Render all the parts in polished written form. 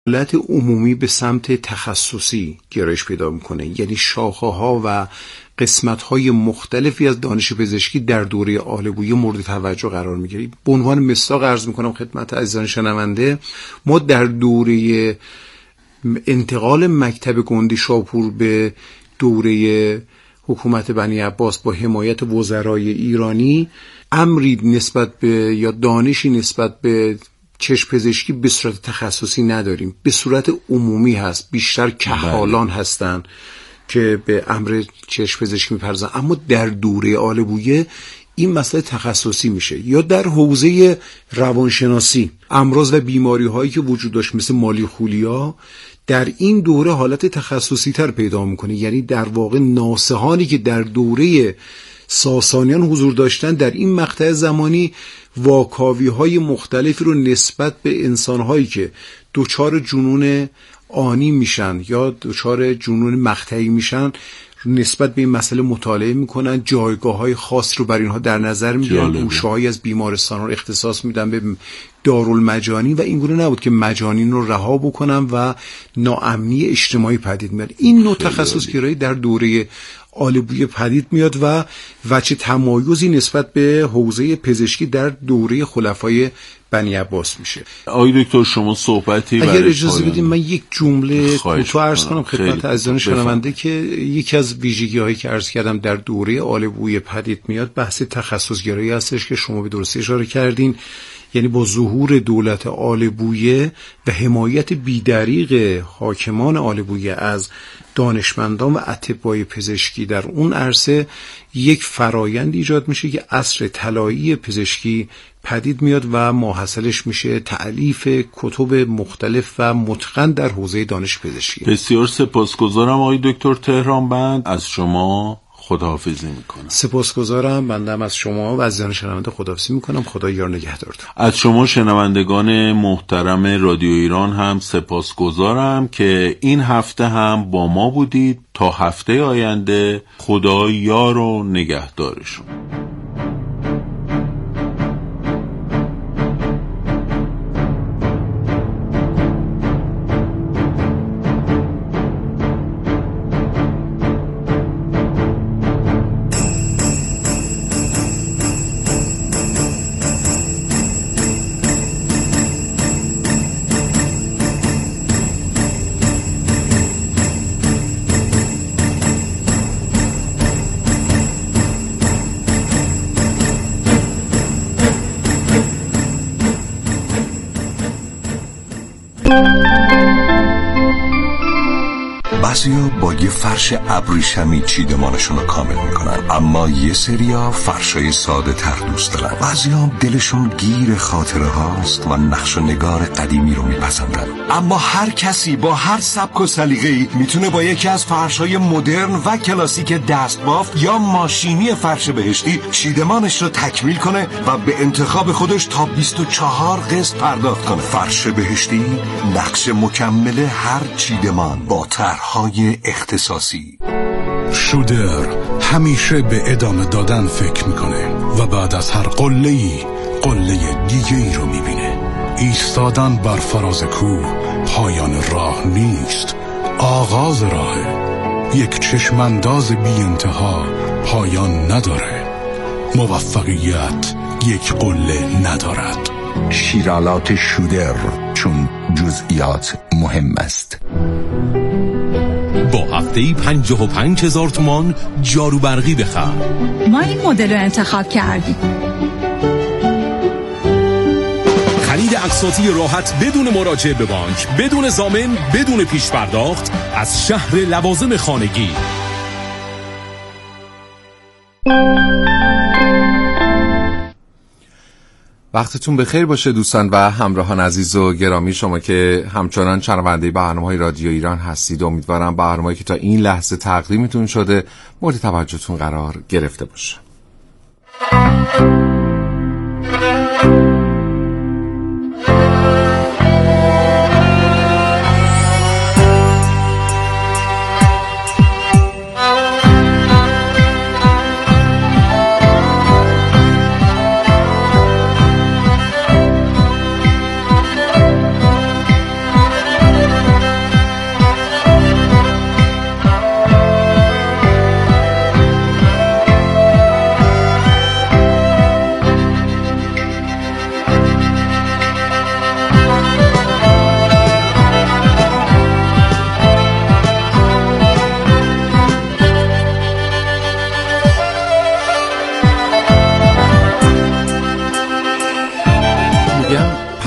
دولت عمومی به سمت تخصصی گرایش پیدا میکنه، یعنی شاخه‌ها و قسمت‌های مختلفی از دانش پزشکی در دوره آل‌بویه مورد توجه قرار میگیره. به عنوان مثال عرض میکنم خدمت عزیزان شنونده، ما در دوره انتقال مکتب گندی شاپور به دوره حکومت بنی عباس با حمایت وزرای ایرانی امری نسبت به یا دانشی نسبت به چشم پزشکی به صورت تخصصی نداریم، به صورت عمومی هست. بیشتر کحالان هستن که به امر چشم پزشکی میپردازن، اما در دوره آل‌بویه این مسئله تخصصی میشه. یا در حوزه روانشناسی امراض و بیماری هایی که وجود داشت مثل مالیخولیا در این دوره حالت تخصصی تر پیدا میکنه، یعنی در واقع ناسهانی که در دوره ساسانیان حضور داشتن در این مقطع زمانی واکاوی های مختلفی رو نسبت به انسان هایی که دچار جنون آنی میشن یا دچار جنون مقطعی میشن نسبت به این مسئله مطالعه میکنن، جایگاه های خاص رو بر اینها در نظر میگیرن، گوشه هایی از بیمارستان رو اختصاص میدن به دارالمجانین و این گونه نبود که مجانین رو رها بکنن و ناامنی اجتماعی پدید میاد. این نوع تخصص گرایی در دوره آل‌بویه پدید میاد و وجه تمایزی نسبت به حوزه پزشکی در دوره خلفای بنی عباس میشه. آقای دکتر شما صحبتی اگر اجازه بدید من یک جمله کوتاه عرض کنم خدمت عزیزان شنونده که یکی از ویژگی‌هایی که عرض کردم در دوره آل‌بویه پدید میاد بحث تخصص گرایی هستش که شما به درستی اشاره کردین. یعنی با ظهور دولت آل‌بویه و حمایت بی‌دریغ حاکمان آل‌بویه از دانشمندان و اطبای پزشکی در اون عرصه یک فرایند ایجاد میشه که عصر طلایی پزشکی پدید میاد و ماحصلش میشه تألیف کتب مختلف و متقن در حوزه دانش پزشکی. بسیار سپاسگزارم آقای دکتر تهرانبند، از شما خداحافظی میکنم. سپاسگزارم، بنده از شما و عزیزان شنونده خداحافظی میکنم. خدا یار نگهدارتون. از شما شنوندگان محترم رادیو ایران هم سپاسگزارم که این هفته هم با ما بودید. تا هفته آینده خدا یار و نگهدارشون. بعضیا با یه فرش ابریشمی چیدمانشون رو کامل میکنن، اما یه سریا فرشای ساده تر دوست دارن. بعضیا دلشون گیر خاطره هاست و نقش و نگار قدیمی رو میپسندن. اما هر کسی با هر سبک و سلیقه‌ای میتونه با یکی از فرشای مدرن و کلاسیک دستبافت یا ماشینی فرش بهشتی چیدمانش رو تکمیل کنه و به انتخاب خودش تا 24 قسط پرداخت کنه. فرش بهشتی نقش مکمل هر چیدمان با طرح‌های اختصاصی. شودر همیشه به ادامه دادن فکر میکنه و بعد از هر قله‌ای قله دیگه‌ای رو میبینه. ایستادن بر فراز کوه پایان راه نیست، آغاز راهه. یک چشمانداز بی انتها پایان نداره. موفقیت یک قله ندارد. شیرالات شودر، چون جزئیات مهم است. با هفته‌ای 55,000 تومان جارو برقی بخر. ما این مدل رو انتخاب کردیم. خرید اقساطی راحت بدون مراجعه به بانک، بدون ضامن، بدون پیش پرداخت از شهر لوازم خانگی. وقتتون بخیر باشه دوستان و همراهان عزیز و گرامی، شما که همچنان شنونده برنامه‌های رادیو ایران هستید. امیدوارم برنامه‌ای که تا این لحظه تقدیمتون شده مورد توجهتون قرار گرفته باشه.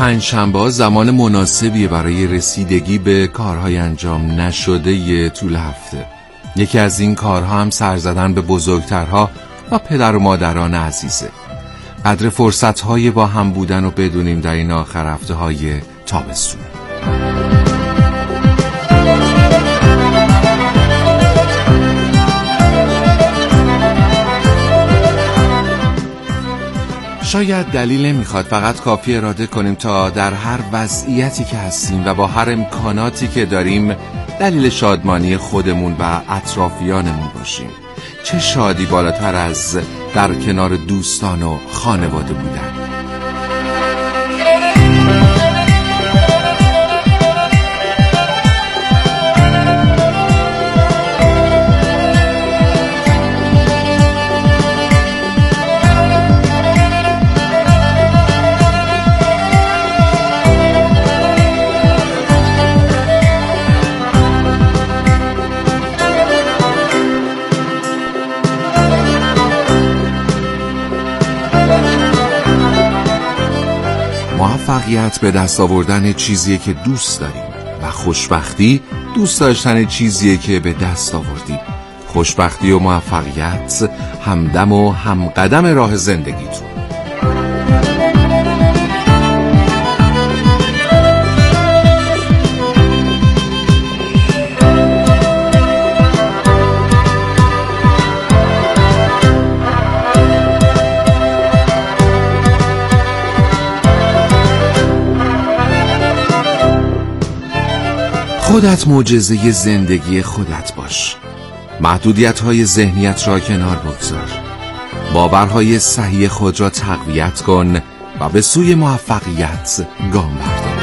پنجشنبه زمان مناسبیه برای رسیدگی به کارهای انجام نشده طول هفته. یکی از این کارها هم سر زدن به بزرگترها و پدر و مادران عزیزه. قدر فرصتهای با هم بودن رو بدونیم در این آخر هفته های تابستون. شاید دلیل نمیخواد، فقط کافی اراده کنیم تا در هر وضعیتی که هستیم و با هر امکاناتی که داریم دلیل شادمانی خودمون و اطرافیانمون باشیم. چه شادی بالاتر از در کنار دوستان و خانواده بودن. موفقیت به دست آوردن چیزیه که دوست داریم و خوشبختی دوست داشتن چیزیه که به دست آوردیم. خوشبختی و موفقیت همدم و همقدم راه زندگیتون. خودت معجزه زندگی خودت باش. محدودیت‌های ذهنیت را کنار بگذار. باورهای صحیح خود را تقویت کن و به سوی موفقیت گام بردار.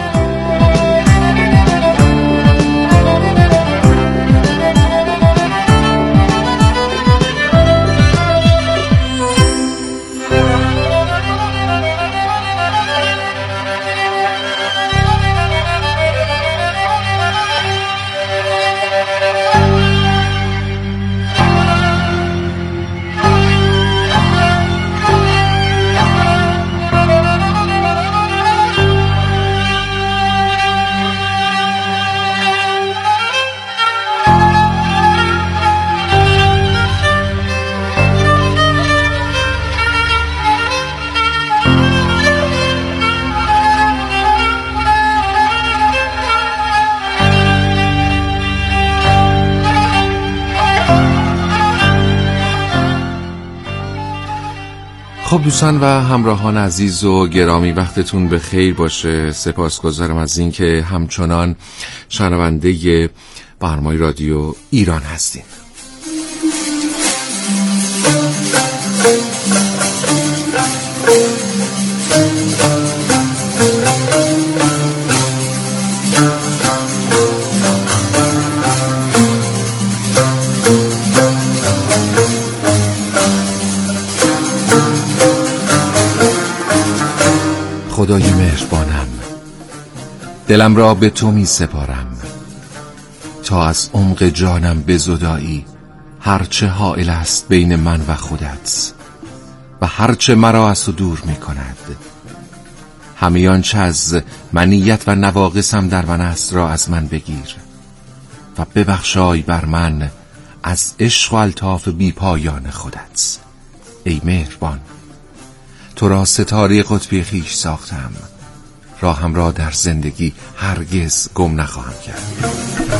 خب دوستان و همراهان عزیز و گرامی، وقتتون به خیر باشه. سپاسگزارم از این که همچنان شنونده برنامه رادیو ایران هستین. خدای مهربانم، دلم را به تو می سپارم تا از عمق جانم بزدایی هرچه حائل است بین من و خودت و هرچه مرا از تو دور می کند. همه آنچه از منیت و نواقصم در من است را از من بگیر و ببخشای بر من از عشق و الطاف بی پایان خودت. ای مهربان، تو را ستاره قطبی خویش ساختم، راهم را در زندگی هرگز گم نخواهم کرد.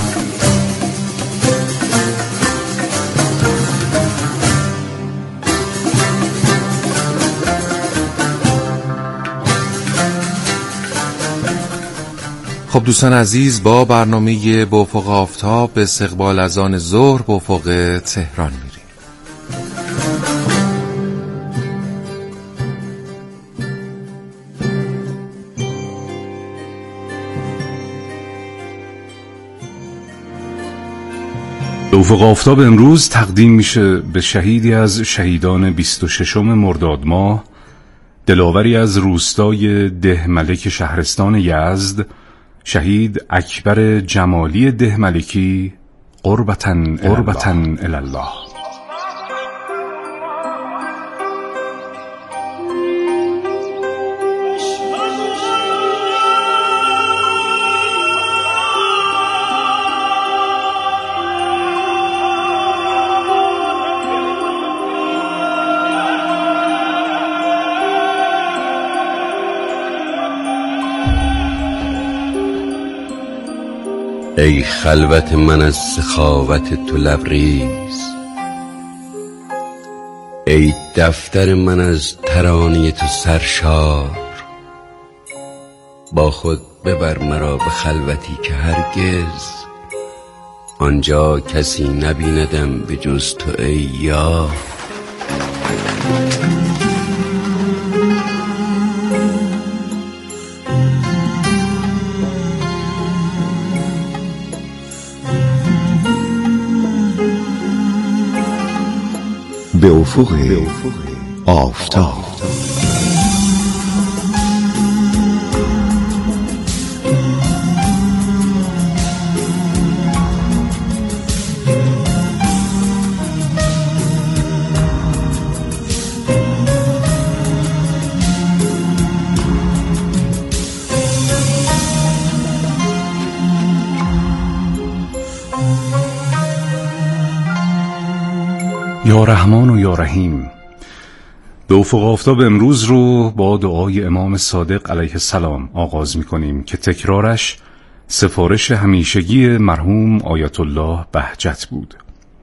خب دوستان عزیز، با برنامه با افق آفتاب به استقبال از آن ظهر به افق تهران میریم. افق آفتاب امروز تقدیم میشه به شهیدی از شهیدان 26 مرداد ماه، دلاوری از روستای ده ملک شهرستان یزد، شهید اکبر جمالی ده ملکی قربتاً الالله. ای خلوت من از سخاوت تو لبریز، ای دفتر من از ترانه تو سرشار. با خود ببر مرا به خلوتی که هرگز آنجا کسی نبیندم به جز تو ای یار. به افق آفتاب. یا رحمان و یا رحیم. به افق آفتاب امروز رو با دعای امام صادق علیه السلام آغاز می کنیم که تکرارش سفارش همیشگی مرحوم آیت الله بهجت بود.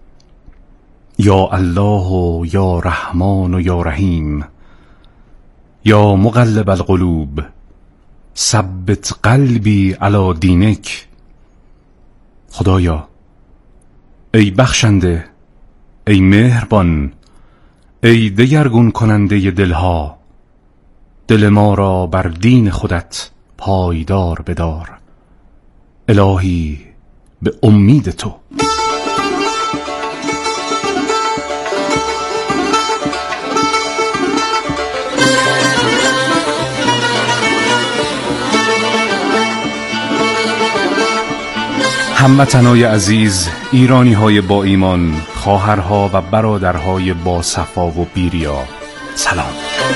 یا الله و یا رحمان و یا رحیم، یا مقلب القلوب ثبت قلبی علی دینک. خدایا، ای بخشنده، ای مهربان، ای دگرگون کننده دلها، دل ما را بر دین خودت پایدار بدار. الهی به امید تو. هموطنای عزیز، ایرانی های با ایمان، خواهرها و برادرهای با صفا و بیریا، سلام.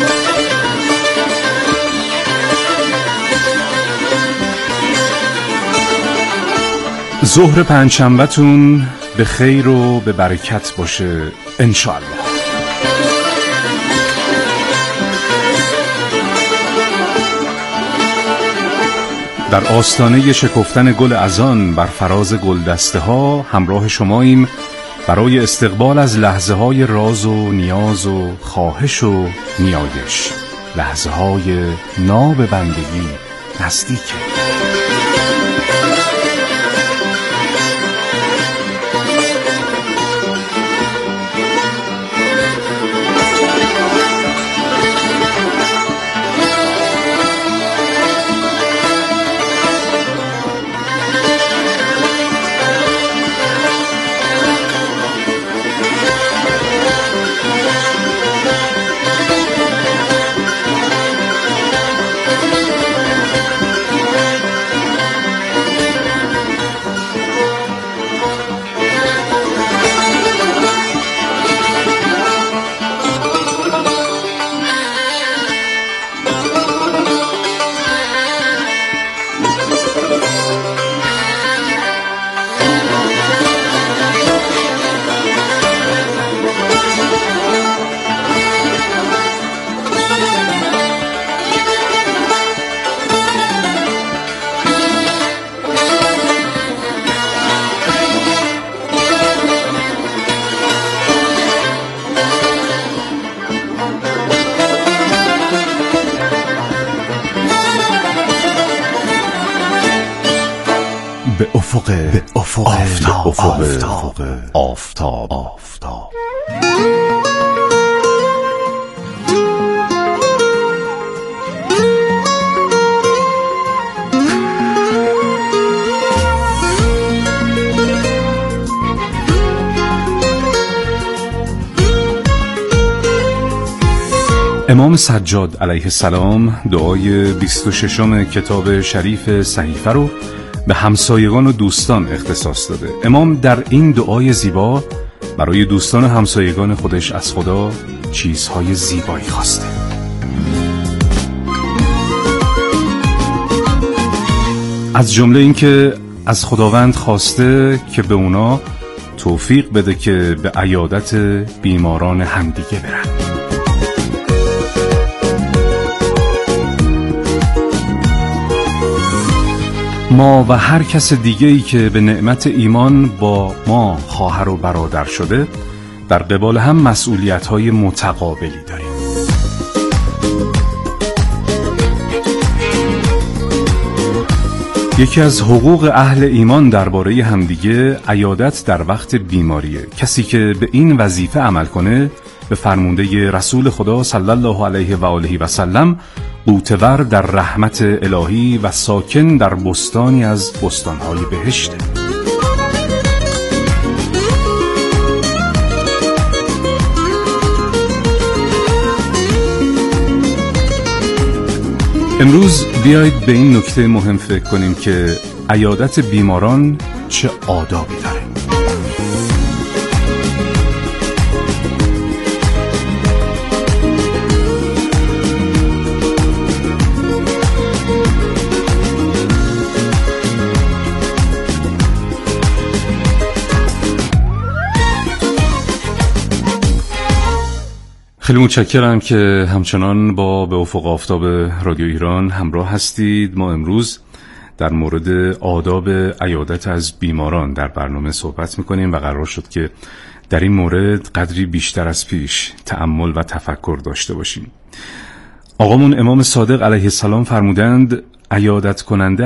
ظهر پنجشنبه‌تون به خیر و به برکت باشه انشاءالله. در آستانه شکفتن گل اذان بر فراز گلدسته ها همراه شماییم برای استقبال از لحظه های راز و نیاز و خواهش و نیایش، لحظه های ناب بندگی نزدیکه. به افق آفتاب. امام سجاد علیه السلام دعای 26 کتاب شریف صحیفه رو به همسایگان و دوستان اختصاص داده. امام در این دعای زیبا برای دوستان و همسایگان خودش از خدا چیزهای زیبایی خواسته. از جمله این که از خداوند خواسته که به اونا توفیق بده که به عیادت بیماران همدیگه برن. ما و هر کس دیگه‌ای که به نعمت ایمان با ما خواهر و برادر شده در قبال هم مسئولیت‌های متقابلی داریم. یکی از حقوق اهل ایمان درباره همدیگه عیادت در وقت بیماریه. کسی که به این وظیفه عمل کنه به فرمانده رسول خدا صلی الله علیه و آله و سلم غوطه‌ور در رحمت الهی و ساکن در بستانی از بستان‌های بهشته. امروز بیایید به این نکته مهم فکر کنیم که عیادت بیماران چه آدابی داره. خیلی متشکرم که همچنان با به افق آفتاب رادیو ایران همراه هستید. ما امروز در مورد آداب عیادت از بیماران در برنامه صحبت میکنیم و قرار شد که در این مورد قدری بیشتر از پیش تأمل و تفکر داشته باشیم. آقامون امام صادق علیه السلام فرمودند عیادت کننده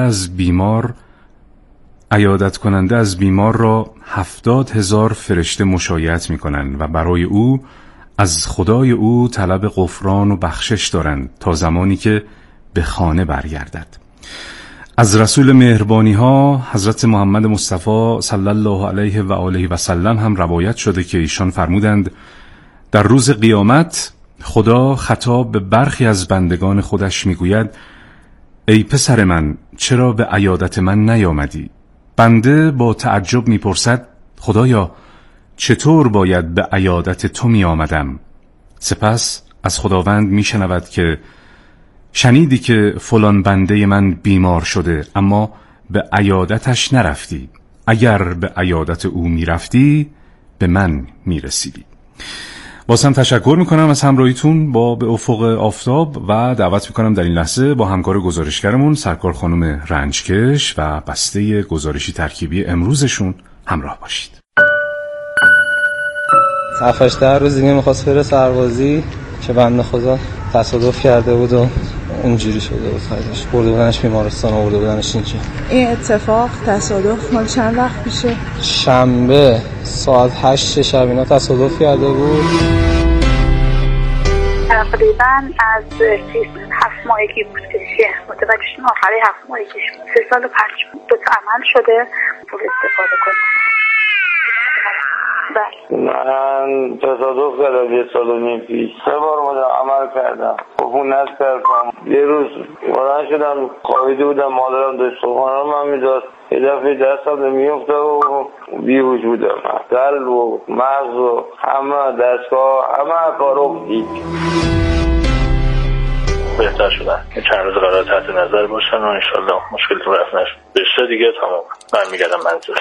از بیمار را 70,000 فرشته مشایعت میکنند و برای او از خدای او طلب غفران و بخشش دارند تا زمانی که به خانه برگردد. از رسول مهربانی ها حضرت محمد مصطفی صلی الله علیه و آله و سلم هم روایت شده که ایشان فرمودند در روز قیامت خدا خطاب به برخی از بندگان خودش میگوید ای پسر من چرا به عیادت من نیامدی؟ بنده با تعجب میپرسد خدایا چطور باید به عیادت تو می آمدم؟ سپس از خداوند می شنود که شنیدی که فلان بنده من بیمار شده اما به عیادتش نرفتی. اگر به عیادت او می رفتی به من می رسیدی. بازم تشکر می کنم از همراهیتون با به افق آفتاب و دعوت می کنم در این لحظه با همکار گزارشگرمون سرکار خانم رنجکش و بسته گزارشی ترکیبی امروزشون همراه باشید. 7-8 روز دیگه میخواست بره سربازی که بنده خدا تصادف کرده بود و اونجوری شده بود. خیلیش برده بودنش بیمارستان و برده بودنش اینجا. این اتفاق تصادف مال چند وقت پیشه؟ شنبه ساعت 8 شب اینا تصادف کرده بود. تقریبا از 7 ماهگی بود که متوجه شدم آخری 7 ماهگیش 3 سال و 5 دو تا عمل شده پول استفاده کنم. من تصادف کردم 1 سال و نیم پیش 3 بار اومدم عمل کردم عفونت کردم. یه روز بلند شدم خوابیده بودم مادرم داشت سخنرانی من میداد یه دفعه دستم میفته و بیهوش بودم. قلب و مغز و همه دستگاه همه کارو دید. بهتر شدن چند روز قرار تحت نظر باشن و انشالله مشکلتون رفت نشد. بشه دیگه تمام برمیگردم منزل.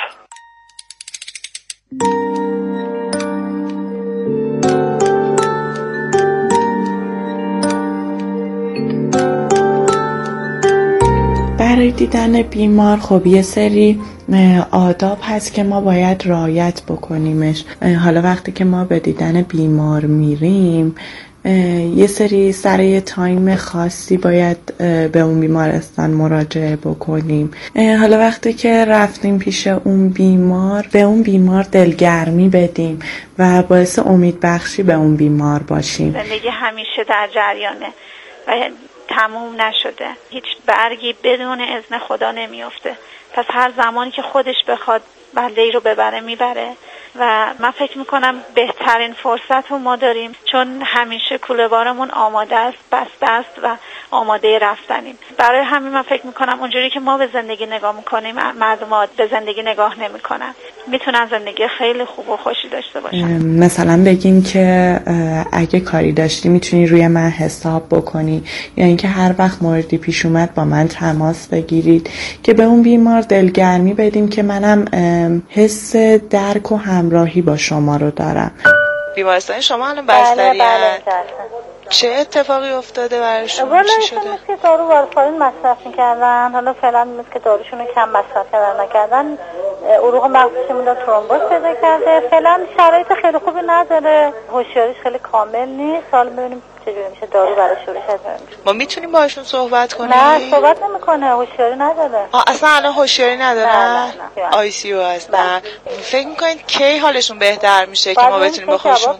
برای دیدن بیمار خب یه سری آداب هست که ما باید رعایت بکنیمش. حالا وقتی که ما به دیدن بیمار میریم یه سری سر یه تایم خاصی باید به اون بیمارستان مراجعه بکنیم. حالا وقتی که رفتیم پیش اون بیمار به اون بیمار دلگرمی بدیم و باعث امید بخشی به اون بیمار باشیم. زندگی همیشه در جریانه و تموم نشده. هیچ برگی بدون اذن خدا نمیفته. پس هر زمانی که خودش بخواد بنده‌ای رو ببره میبره و من فکر میکنم بهترین فرصت رو ما داریم چون همیشه کوله بارمون آماده است، بسته است و آماده رفتنیم. برای همین من فکر میکنم اونجوری که ما به زندگی نگاه میکنیم مردم به زندگی نگاه نمیکنن. میتونن زندگی خیلی خوب و خوشی داشته باشن. مثلا بگیم که اگه کاری داشتی میتونی روی من حساب بکنی یا اینکه هر وقت موردی پیش اومد با من تماس بگیرید که به اون بیمار دلگرمی بدیم که منم حس درک و همراهی با شما رو دارم. بیمارستان شما الان بستری بله چه اتفاقی افتاده براشون؟ چی شده؟ که دارو وارفارین مصرف میکردن، حالا فعلا مثل که داروشون رو کم مصرف نکردن، عروق مغزشون رو ترومبوز پیدا کرده، فعلا شرایط خیلی خوبی نداره، هوشیاریش خیلی کامل نیست. حالا ببینیم چجوری میشه دارو براش شروع شه. ما میتونیم باهاشون صحبت کنیم؟ نه صحبت نمیکنه، هوشیاری نداره. اصلا الان هوشیاری ندارن؟ نه. آی سی یو هستن. فکر میکنید کی حالشون بهتر میشه که ما بتونیم با خودشون؟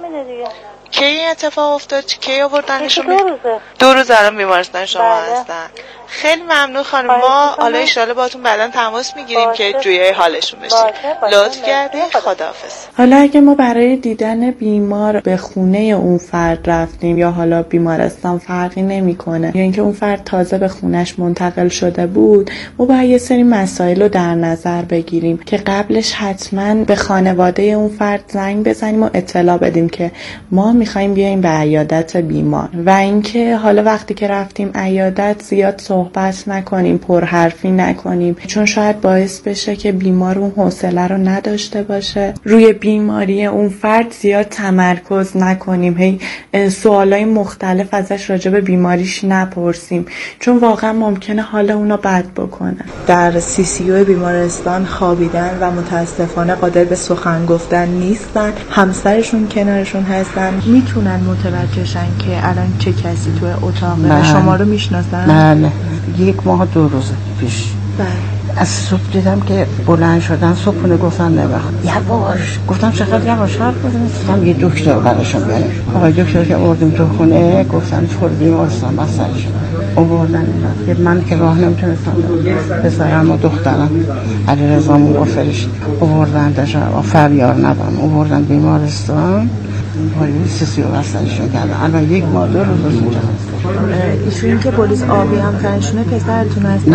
کی این اتفاق افتاد؟ کی آوردنشون؟ 2 روز الان بیمارستان شما هستن. خیلی ممنون خانم. ما حالا ان شاءالله باهاتون بعداً تماس میگیریم که جویای حالشون بشیم. لطف کردین. خداحافظ. حالا اگه ما برای دیدن بیمار به خونه اون فرد رفتیم یا حالا بیمارستان فرقی نمیکنه یا اینکه اون فرد تازه به خونش منتقل شده بود، ما باید یه سری مسائل رو در نظر بگیریم که قبلش حتما به خانواده اون فرد زنگ بزنیم و اطلاع بدیم که ما میخوایم بیایم به عیادت بیمار و اینکه حالا وقتی که رفتیم عیادت زیاد صحبت نکنیم، پرحرفی نکنیم، چون شاید باعث بشه که بیمار اون حوصله رو نداشته باشه. روی بیماری اون فرد زیاد تمرکز نکنیم، هی سوالای مختلف ازش راجع به بیماریش نپرسیم، چون واقعا ممکنه حال اونو بد بکنه. در CCU بیمارستان خوابیدن و متاسفانه قادر به سخن گفتن نیستن. همسرشون کنارشون هستن، میتونن متوجهشن که الان چه کسی توی اتاقه و شما رو میشناسن؟ بله، 1 ماه 2 روز پیش. بله. از صبح دیدم که بلند شدن، صبحونه گفتن نبخت یواش، گفتم چقدر یواش حرف بزنید، گفتم یه دکتر براشون بیاریم. آقای دکتر که آوردیم تو خونه گفتن فور بیمارستان بسترشون آوردن. که من که راه نمیتونستم بذارم و دخترم علیرضامون گفتش آوردن داشتم فریار ندارم آوردن بیمارستان پلیس سیسیو بسترشون کردن. الان 1 ماه 2 روز اینجا هست. ایشون که پلیس آبی هم تنشونه پسرتون هست؟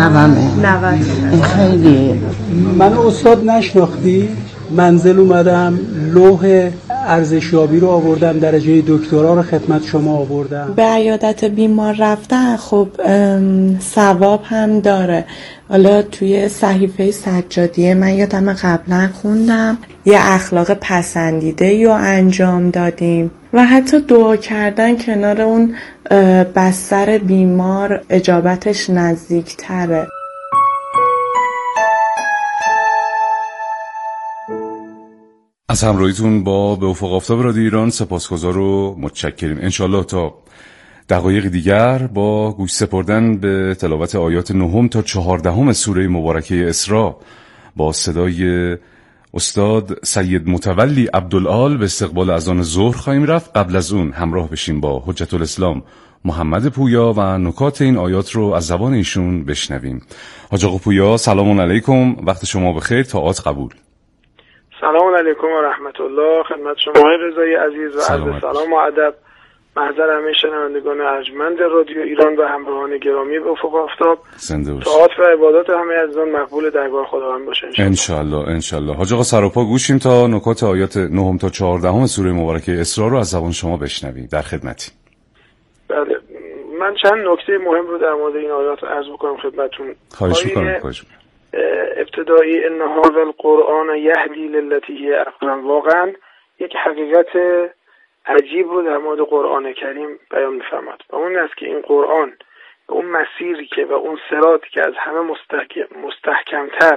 نوامه. خیلی من استاد نشناختی، منزل اومدم، لوح ارزشیابی رو آوردم، درجه دکترا رو خدمت شما آوردم. به عیادت بیمار رفتن خب ثواب هم داره. حالا توی صحیفه سجادیه من یادم قبلا خوندم یه اخلاق پسندیده رو انجام دادیم و حتی دعا کردن کنار اون بستر بیمار اجابتش نزدیک تره. از همراهیتون با به افق آفتاب رادیو ایران سپاسگزار و متشکریم. انشالله تا دقایق دیگر با گوش سپردن به تلاوت آیات 9 تا 14 سوره مبارکه اسراء با صدای استاد سید متولی عبدالعال به استقبال اذان ظهر خواهیم رفت. قبل از اون همراه بشیم با حجت الاسلام محمد پویا و نکات این آیات رو از زبان ایشون بشنویم. حاج آقا پویا سلام علیکم، وقت شما بخیر، طاعات قبول. سلام علیکم و رحمت الله. خدمت شما رضای عزیز و عرض سلام و ادب محضر همه شنوندگان ارجمند رادیو ایران و همراهان گرامی به افق آفتاب. طاعات و عبادات همه عزیزان مقبول درگاه خداوند باشه انشالله. حاج آقا سراپا گوشیم تا نکات آیات 9 تا 14 سوره مبارکه اسراء رو از زبان شما بشنویم. در خدمتی. بله، من چند نکته مهم رو در مورد این آیات عرض بکنم خدمتتون. خواهش می‌کنم. ابتدایی ان هذا القرآن یهدی للتی هی اقوم. واقعا یک حقیقت عجیب رو در مورد قرآن کریم بیان می‌فرماد و اون است که این قرآن به اون مسیری که و اون صراطی که از همه مستحکمتر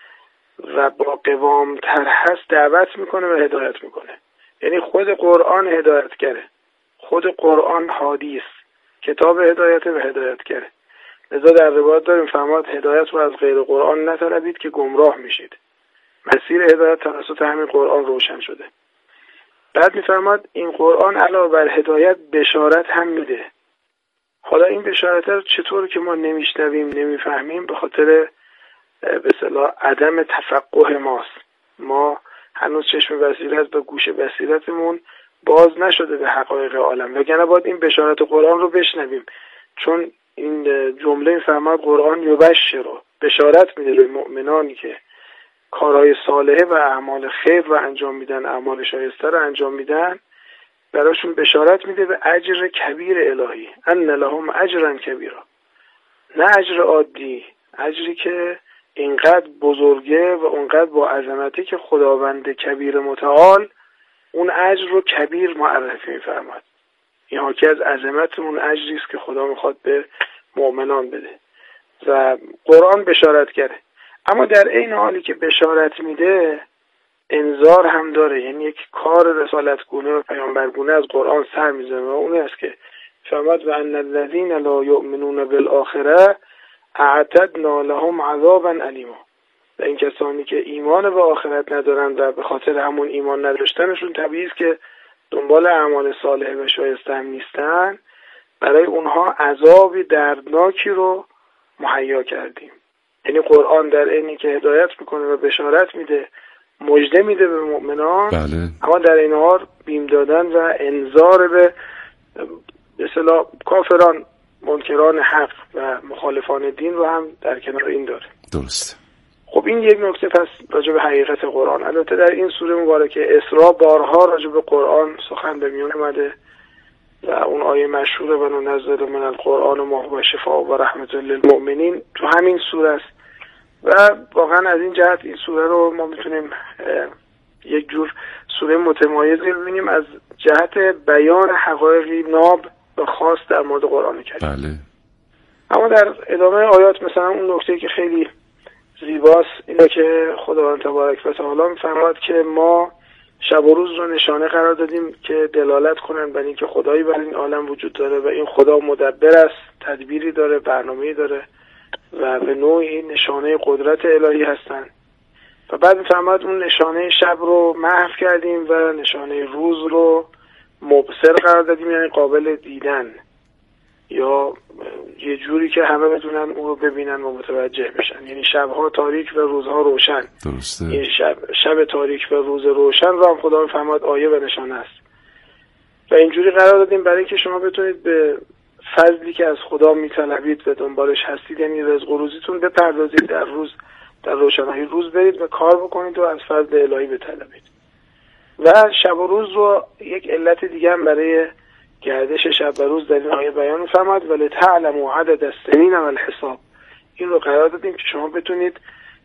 و با قوامتر هست دعوت میکنه و هدایت میکنه. یعنی خود قرآن هدایتگره، خود قرآن هادی است، کتاب هدایت و هدایتگره. لذا در روایت داریم فرماد هدایت رو از غیر قرآن نطلبید که گمراه میشید. مسیر هدایت توسط همین قرآن روشن شده. بعد میفرماد این قرآن علاوه بر هدایت بشارت هم میده. حالا این بشارت رو چطور که ما نمیشنویم نمیفهمیم؟ به خاطر به اصطلاح عدم تفقه ماست. ما هنوز چشم بصیرت و گوش بصیرتمون باز نشده به حقایق عالم، وگرنه باید این بشارت قرآن رو بشنویم. چون این جمله فرماد قرآن یبشر رو بشارت میده به مؤمنانی که کارهای صالحه و اعمال خیر رو انجام میدن، اعمال شایسته رو انجام میدن، براشون بشارت میده به اجر کبیر الهی، ان لهم اجرا کبیرا. نه اجر عادی، اجری که اینقدر بزرگه و اونقدر با عظمتی که خداوند کبیر متعال اون اجر رو کبیر معرفی میفرماد. این حاکی از عظمت اون اجری است که خدا میخواد به مؤمنان بده و قرآن بشارتگره. اما در این حالی که بشارت میده انذار هم داره، یعنی یک کار رسالتگونه و پیامبرگونه از قرآن سر میزنه و اون است که فرمود و ان الذین لا یؤمنون بالآخره اعتدنا لهم عذابا الیما. و این کسانی که ایمان به آخرت ندارن و به خاطر همون ایمان نداشتنشون طبیعی است که دنبال اعمال صالحه و شایسته هم نیستن، برای اونها عذاب دردناکی رو مهیا کردیم. یعنی قرآن در اینی که هدایت میکنه و بشارت میده، مژده میده به مؤمنان، اما در این حال بیم دادن و انذار به اصطلاح کافران، منکران حق و مخالفان دین رو هم در کنار این داره. درست. خب این یک نکته پس راجع به حقیقت قرآن. البته در این سوره مبارکه اسراء بارها راجع به قرآن سخن به میون اومده و اون آیه مشهوره و ننزل من القرآن ما هو شفاء و رحمت للمؤمنین تو همین سوره است و واقعا از این جهت این سوره رو ما میتونیم یک جور سوره متمایزی ببینیم از جهت بیان حقایقی ناب و خاص در مورد قرآن کریم. بله. اما در ادامه آیات مثلا اون نکته که خیلی زیباست اینه که خداوند تبارک و تعالی میفرماد که ما شب و روز رو نشانه قرار دادیم که دلالت کنن بر این که خدایی بر این عالم وجود داره و این خدا مدبر است، تدبیری داره، برنامه‌ای داره و به نوعی نشانه قدرت الهی هستن. و بعد میفرماد اون نشانه شب رو محو کردیم و نشانه روز رو مبصر قرار دادیم، یعنی قابل دیدن یا یه جوری که همه بتونن اون رو ببینن و متوجه بشن. یعنی شبها تاریک و روزها روشن. درسته. این شب تاریک و روز روشن رو هم خدا میفرماد آیه و نشانه است و اینجوری قرار دادیم برای که شما بتونید به فضلی که از خدا میطلبید و دنبالش هستید، یعنی رزق و روزیتون بپردازید، در روز در روشنایی روز برید و کار بکنید و از فضل الهی بطلبید. و شب و روز رو یک علت دیگه هم برای گردش شب و روز در این آیه بیان می‌فرماد ولی تعلموا عدد السنین و الحساب. این رو قرار دادیم که شما بتونید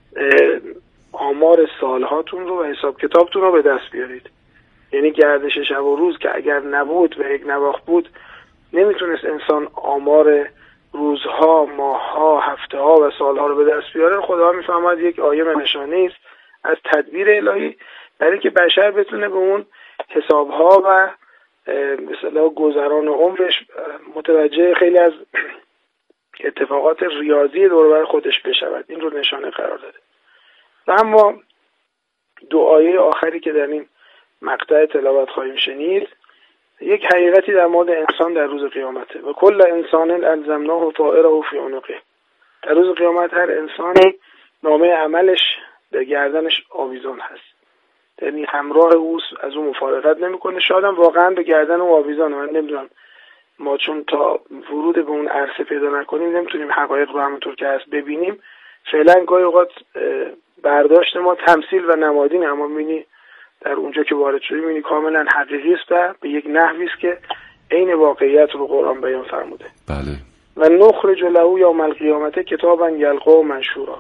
آمار سالهاتون رو و حساب کتابتون رو به دست بیارید. یعنی گردش شب و روز که اگر نبود و یک نواخت بود نمیتونست انسان آمار روزها، ماهها، هفته‌ها و سالها رو به دست بیاره. خدا میفهمد یک آیه و نشانه است از تدبیر الهی برای که بشر بتونه به اون حسابها و مثلا گذران عمرش متوجه خیلی از اتفاقات ریاضی دور و بر خودش بشود. این رو نشانه قرار داده. و اما دو آیه آخری که در این مقطع تلاوت خواهیم شنید یک حقیقتی در مورد انسان در روز قیامته. و کل انسان الزمناه طائره فی عنقه. در روز قیامت هر انسانی نامه عملش در گردنش آویزان هست، یعنی همراه او از اون مفارقت نمیکنه. شاید هم واقعا به گردن او آویزانه. من نمیدونم، ما چون تا ورود به اون عرصه پیدا نکنیم نمیتونیم حقایق رو همونطور که هست ببینیم. فعلا گاهی اوقات برداشت ما تمثیل و نمادینه، اما میبینی در اونجا که وارد شدی میبینی کاملا حقیقی است و به یک نحوی است که عین واقعیت رو قرآن بیان فرموده. بله. و نخرج له یوم القیامت کتابا یلقاه منشورا.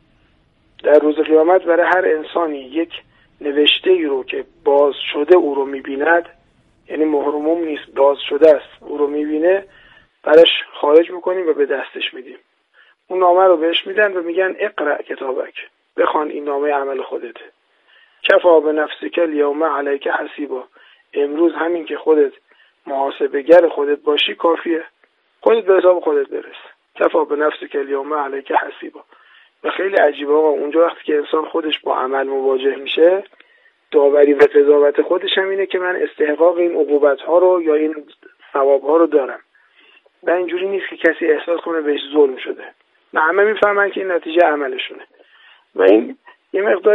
در روز قیامت برای هر انسانی یک نوشته ای رو که باز شده او رو میبیند، یعنی مهرموم نیست، باز شده است، او رو میبینه، برش خارج میکنیم و به دستش میدیم. اون نامه رو بهش میدن و میگن اقرأ کتابک، بخوان این نامه عمل خودته. کفا بنفسک الیوم علیک حسیبا. امروز همین که خودت محاسبه‌گر خودت باشی کافیه، خودت به حساب خودت برس. کفا بنفسک الیوم علیک حسیبا. و خیلی عجیبه آقا، اونجا وقتی که انسان خودش با عمل مواجه میشه، داوری و قضاوت خودش هم اینه که من استحقاق این عقوبت ها رو یا این ثواب ها رو دارم. و اینجوری نیست که کسی احساس کنه بهش ظلم شده. و همه میفهمن که این نتیجه عملشونه. و این یه مقدار